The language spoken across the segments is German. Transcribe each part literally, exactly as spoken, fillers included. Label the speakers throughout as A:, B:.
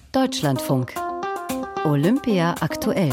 A: Deutschlandfunk. Olympia aktuell.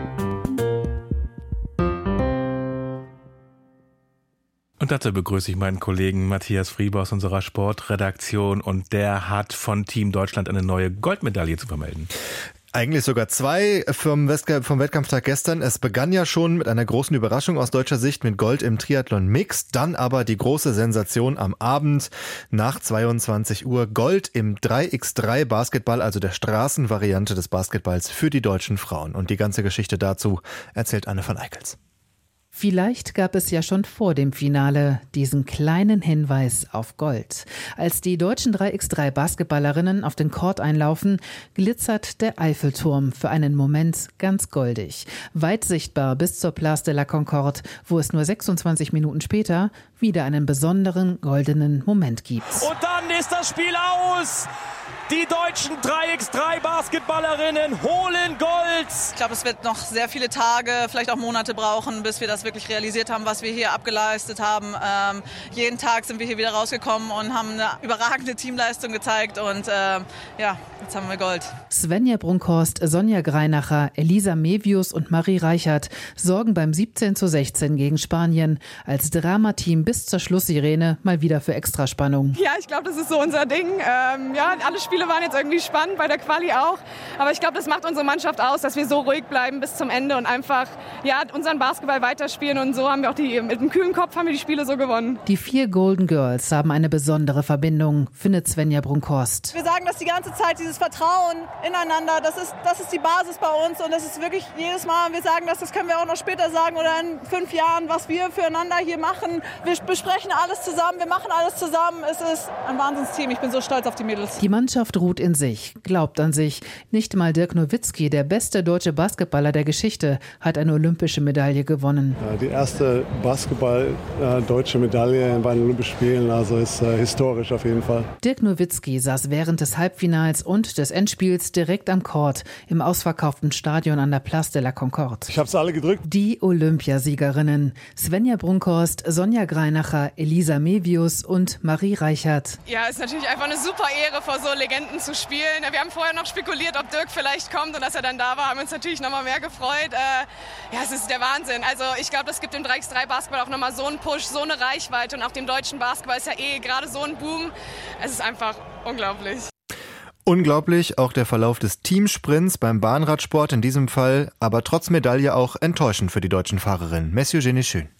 B: Und dazu begrüße ich meinen Kollegen Matthias Frieber aus unserer Sportredaktion, und der hat von Team Deutschland eine neue Goldmedaille zu vermelden.
C: Eigentlich sogar zwei vom, Westge- vom Wettkampftag gestern. Es begann ja schon mit einer großen Überraschung aus deutscher Sicht mit Gold im Triathlon Mixed. Dann aber die große Sensation am Abend nach zweiundzwanzig Uhr. Gold im drei mal drei Basketball, also der Straßenvariante des Basketballs für die deutschen Frauen. Und die ganze Geschichte dazu erzählt Anne von Eickels.
D: Vielleicht gab es ja schon vor dem Finale diesen kleinen Hinweis auf Gold. Als die deutschen drei mal drei Basketballerinnen auf den Court einlaufen, glitzert der Eiffelturm für einen Moment ganz goldig. Weit sichtbar bis zur Place de la Concorde, wo es nur sechsundzwanzig Minuten später wieder einen besonderen goldenen Moment gibt.
E: Und dann ist das Spiel aus! Die deutschen drei mal drei Basketballerinnen holen Gold.
F: Ich glaube, es wird noch sehr viele Tage, vielleicht auch Monate brauchen, bis wir das wirklich realisiert haben, was wir hier abgeleistet haben. Ähm, jeden Tag sind wir hier wieder rausgekommen und haben eine überragende Teamleistung gezeigt. Und äh, ja, jetzt haben wir Gold.
D: Svenja Brunkhorst, Sonja Greinacher, Elisa Mevius und Marie Reichert sorgen beim siebzehn zu sechzehn gegen Spanien als Dramateam bis zur Schlusssirene mal wieder für Extraspannung.
G: Ja, ich glaube, das ist so unser Ding. Ähm, ja, alle Spiele waren jetzt irgendwie spannend, bei der Quali auch. Aber ich glaube, das macht unsere Mannschaft aus, dass wir so ruhig bleiben bis zum Ende und einfach ja, unseren Basketball weiterspielen. Und so haben wir auch die, mit dem kühlen Kopf haben wir die Spiele so gewonnen.
D: Die vier Golden Girls haben eine besondere Verbindung, findet Svenja Brunkhorst.
F: Wir sagen das die ganze Zeit, dieses Vertrauen ineinander, das ist, das ist die Basis bei uns. Und das ist wirklich jedes Mal, wir sagen das, das können wir auch noch später sagen oder in fünf Jahren, was wir füreinander hier machen. Wir besprechen alles zusammen, wir machen alles zusammen. Es ist ein Wahnsinnsteam, ich bin so stolz auf die Mädels.
D: Die Mannschaft ruht in sich, glaubt an sich. Nicht mal Dirk Nowitzki, der beste deutsche Basketballer der Geschichte, hat eine olympische Medaille gewonnen.
H: Die erste Basketball-deutsche Medaille bei den Olympischen Spielen, also ist äh, historisch auf jeden Fall.
D: Dirk Nowitzki saß während des Halbfinals und des Endspiels direkt am Court im ausverkauften Stadion an der Place de la Concorde.
H: Ich hab's alle gedrückt.
D: Die Olympiasiegerinnen Svenja Brunkhorst, Sonja Greinacher, Elisa Mevius und Marie Reichert.
G: Ja, ist natürlich einfach eine super Ehre, vor so Legenden zu spielen. Wir haben vorher noch spekuliert, ob Dirk vielleicht kommt, und dass er dann da war, haben uns natürlich noch mal mehr gefreut. Äh, ja, es ist der Wahnsinn. Also ich glaube, das gibt dem drei mal drei Basketball auch noch mal so einen Push, so eine Reichweite, und auch dem deutschen Basketball ist ja eh gerade so ein Boom. Es ist einfach unglaublich.
C: Unglaublich auch der Verlauf des Teamsprints beim Bahnradsport in diesem Fall, aber trotz Medaille auch enttäuschend für die deutschen Fahrerinnen. Monsieur Genischön.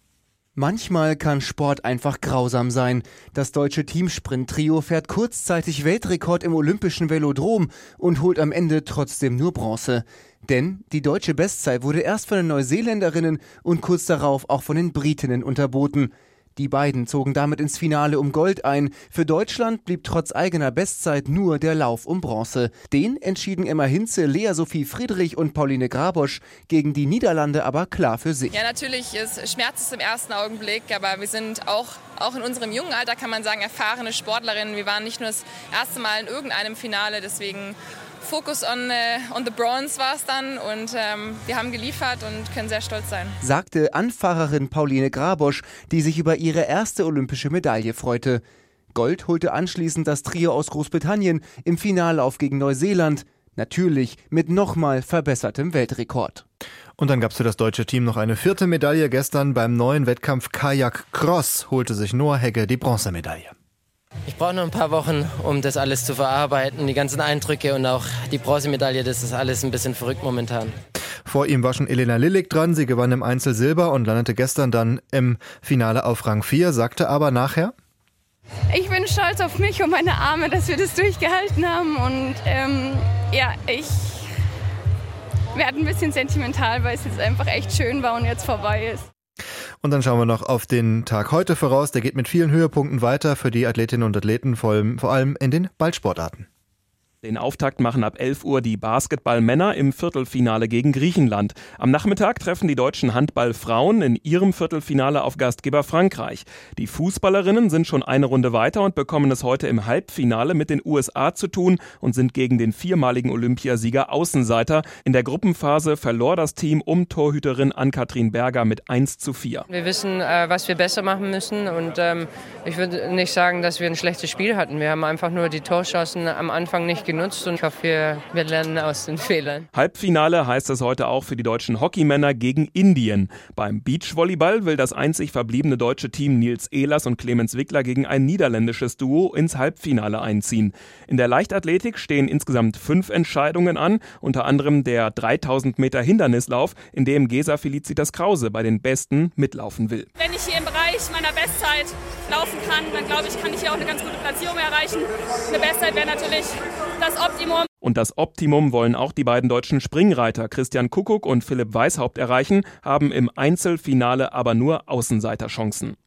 I: Manchmal kann Sport einfach grausam sein. Das deutsche Teamsprint-Trio fährt kurzzeitig Weltrekord im olympischen Velodrom und holt am Ende trotzdem nur Bronze. Denn die deutsche Bestzeit wurde erst von den Neuseeländerinnen und kurz darauf auch von den Britinnen unterboten. Die beiden zogen damit ins Finale um Gold ein. Für Deutschland blieb trotz eigener Bestzeit nur der Lauf um Bronze. Den entschieden Emma Hinze, Lea Sophie Friedrich und Pauline Grabosch, gegen die Niederlande aber klar für sich.
J: Ja, natürlich ist, schmerzt es im ersten Augenblick, aber wir sind auch, auch in unserem jungen Alter, kann man sagen, erfahrene Sportlerinnen. Wir waren nicht nur das erste Mal in irgendeinem Finale, deswegen Focus on, uh, on the bronze war es dann, und ähm, wir haben geliefert und können sehr stolz sein.
I: Sagte Anfahrerin Pauline Grabosch, die sich über ihre erste olympische Medaille freute. Gold holte anschließend das Trio aus Großbritannien im Finallauf gegen Neuseeland. Natürlich mit nochmal verbessertem Weltrekord.
C: Und dann gab es für das deutsche Team noch eine vierte Medaille. Gestern beim neuen Wettkampf Kajak Cross holte sich Noah Hegge die Bronzemedaille.
K: Ich brauche noch ein paar Wochen, um das alles zu verarbeiten, die ganzen Eindrücke und auch die Bronzemedaille, das ist alles ein bisschen verrückt momentan.
C: Vor ihm war schon Elena Lillig dran, sie gewann im Einzel Silber und landete gestern dann im Finale auf Rang vier, sagte aber nachher:
G: Ich bin stolz auf mich und meine Arme, dass wir das durchgehalten haben, und ähm, ja, ich werde ein bisschen sentimental, weil es jetzt einfach echt schön war und jetzt vorbei ist.
C: Und dann schauen wir noch auf den Tag heute voraus. Der geht mit vielen Höhepunkten weiter für die Athletinnen und Athleten, vor allem, vor allem in den Ballsportarten.
E: Den Auftakt machen ab elf Uhr die Basketballmänner im Viertelfinale gegen Griechenland. Am Nachmittag treffen die deutschen Handballfrauen in ihrem Viertelfinale auf Gastgeber Frankreich. Die Fußballerinnen sind schon eine Runde weiter und bekommen es heute im Halbfinale mit den U S A zu tun und sind gegen den viermaligen Olympiasieger Außenseiter. In der Gruppenphase verlor das Team um Torhüterin Ann-Kathrin Berger mit eins zu vier.
L: Wir wissen, was wir besser machen müssen, und ähm, ich würde nicht sagen, dass wir ein schlechtes Spiel hatten. Wir haben einfach nur die Torchancen am Anfang nicht genutzt. genutzt und ich hoffe, wir lernen aus den Fehlern.
E: Halbfinale heißt es heute auch für die deutschen Hockeymänner gegen Indien. Beim Beachvolleyball will das einzig verbliebene deutsche Team Nils Ehlers und Clemens Wickler gegen ein niederländisches Duo ins Halbfinale einziehen. In der Leichtathletik stehen insgesamt fünf Entscheidungen an, unter anderem der dreitausend Meter Hindernislauf, in dem Gesa Felicitas Krause bei den Besten mitlaufen will.
M: Wenn ich hier im Bereich meiner Bestzeit laufen kann, dann glaube ich, kann ich hier auch eine ganz gute Platzierung erreichen. Eine Bestzeit wäre natürlich das Optimum.
E: Und das Optimum wollen auch die beiden deutschen Springreiter Christian Kuckuck und Philipp Weishaupt erreichen, haben im Einzelfinale aber nur Außenseiterchancen.